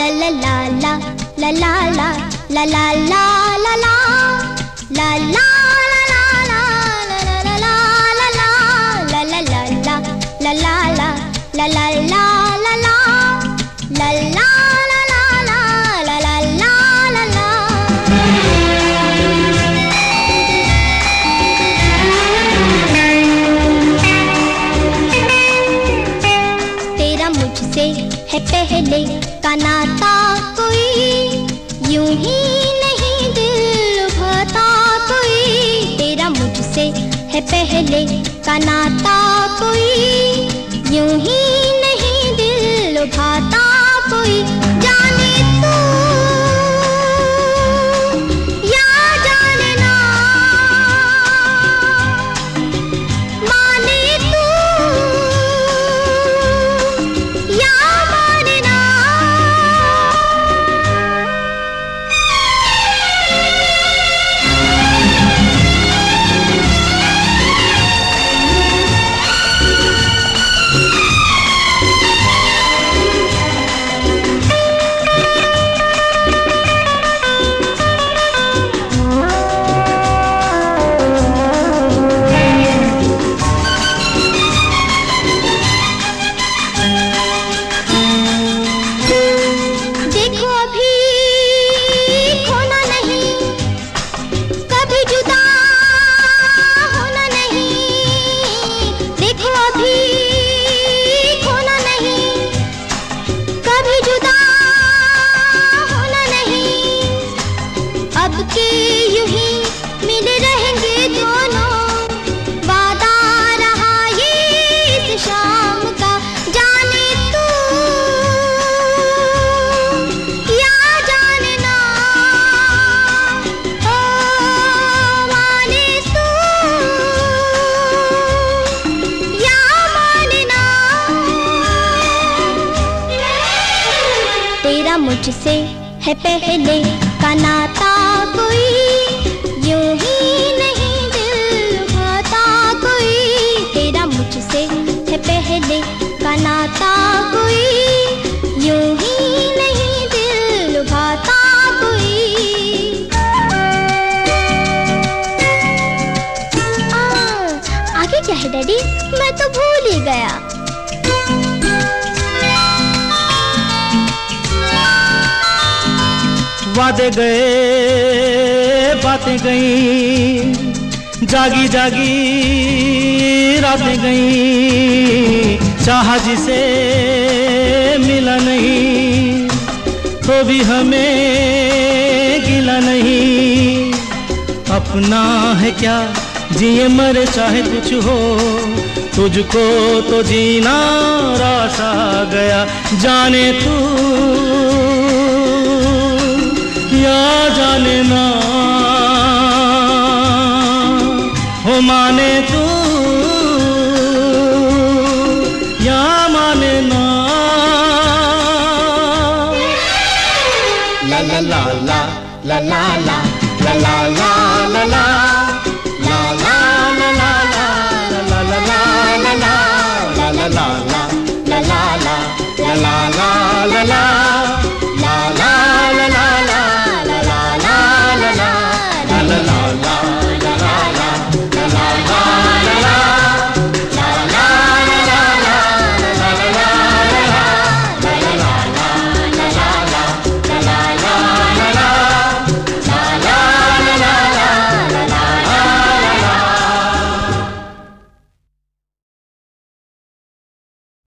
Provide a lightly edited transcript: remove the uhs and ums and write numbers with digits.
la la la la la la la la la la la la la है पहले का नाता कोई यूं ही नहीं दिल लुभाता कोई। तेरा मुझसे है पहले का नाता कोई यूं ही नहीं दिल लुभाता कोई। जाने तू या जाने ना माने तू या मुझसे है पहले का नाता कोई यूं ही नहीं दिल लुभाता कोई। तेरा मुझसे है पहले का नाता कोई यूं ही नहीं दिल लुभाता कोई। आगे क्या है डैडी, मैं तो भूल ही गया। वादे गए बातें गई जागी जागी रातें गई। चाहा जिसे मिला नहीं तो भी हमें गिला नहीं। अपना है क्या जिए मरे चाहे कुछ हो, तुझको तो जीना रास आ गया। जाने तू या जाने ना हो, माने तू या माने ना। ला ला ला ला ला ला ला ला ला ला ला।